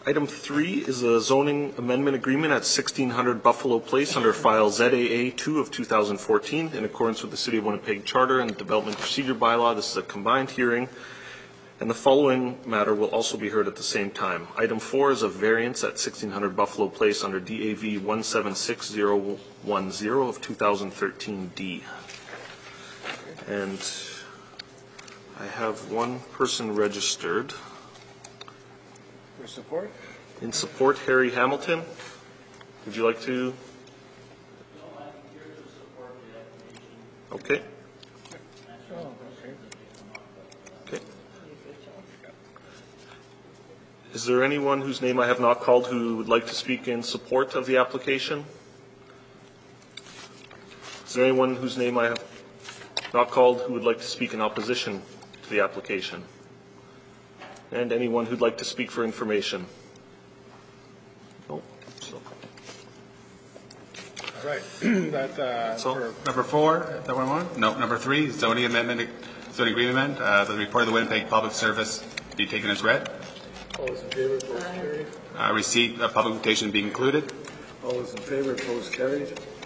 Item 3 is a zoning amendment agreement at 1600 Buffalo Place under file ZAA 2 of 2014 in accordance with the City of Winnipeg Charter and Development Procedure Bylaw. This is a combined hearing, and the following matter will also be heard at the same time. Item 4 is a variance at 1600 Buffalo Place under DAV 176010 of 2013D. And I have one person registered. For support? In support, Harry Hamilton. Would you like to? No, I'm here to support the application. Okay. Oh, okay. Okay. Is there anyone whose name I have not called who would like to speak in support of the application? Is there anyone whose name I have not called who would like to speak in opposition to the application? And anyone who'd like to speak for information? No? So. All right. So, for Number 4, is that what I want? No, number 3, zoning agreement. The report of the Winnipeg Public Service be taken as read. all those in favor, opposed, carried. Receipt of public invitation be included. All those in favor, opposed, carried.